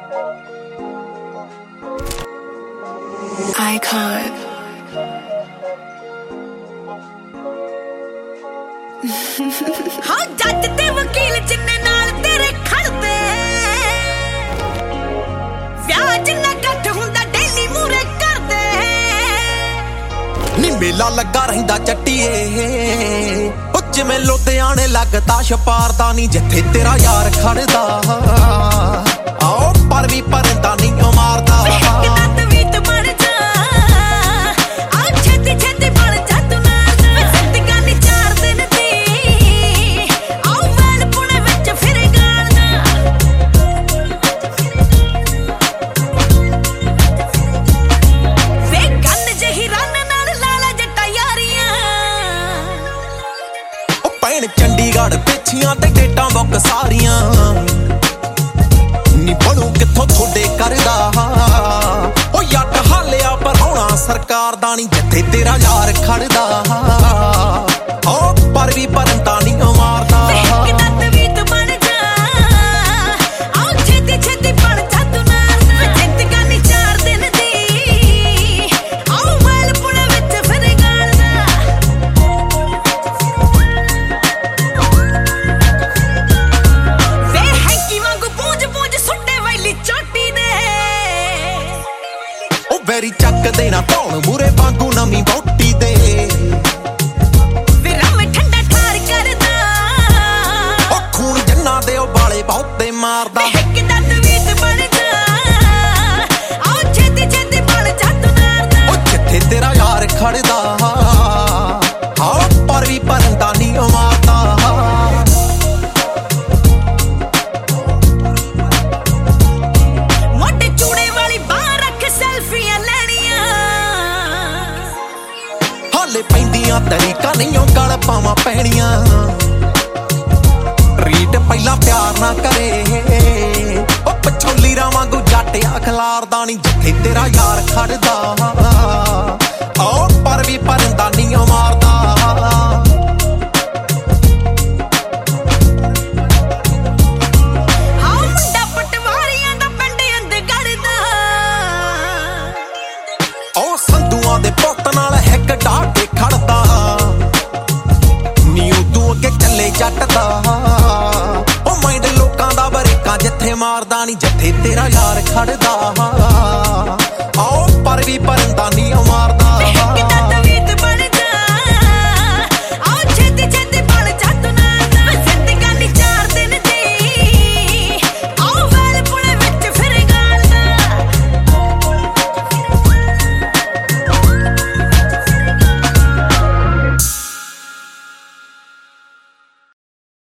Icon. हाँ जज ते वकील जिन्ने नाल तेरे खड़दे व्याज ना घट हुंदा डेली मूरे करदे नी मेला लगा रहिंदा चट्टीए जिवें लुधियाने लगदा छपारदा नी जिथे तेरा यार खड़दा आओ पर भी परदा नी मारदा चंडीगढ़ पिछियां ते डेटां बुक सारियां नी बनू कित्थों थोड़े करदा ओ यट हालिया पर होना सरकार दा नी जिथे तेरा यार खड़दा ओ पर भी परंदा नी मारदा वेरी चक देना धौन मूरे वांगू नवी बोटी दे ठंडा ठार करदा ओ खून जन्ना दे उबाले बहुते मारदा ओ जिथे तेरा यार खड़दा हाँ पर भी परंदा नी मारदा पैंदियां तरीका नहीं गल पावां पैणियां रीट पहला प्यार ना करे ओ पछों लीरा वांगू जाटिया खलारदा नी जिथे तेरा यार खड़दा ओ पर भी परंदा नी मारदा ओ संधुआं दे पुत्त नाल हिक डाट खड़दा नी उदू अगे चले जटदा ओ माइंड लोकां दा बरेका जिथे मारदा नी जिथे तेरा यार खड़दा आओ पर भी परंदा नी मारदा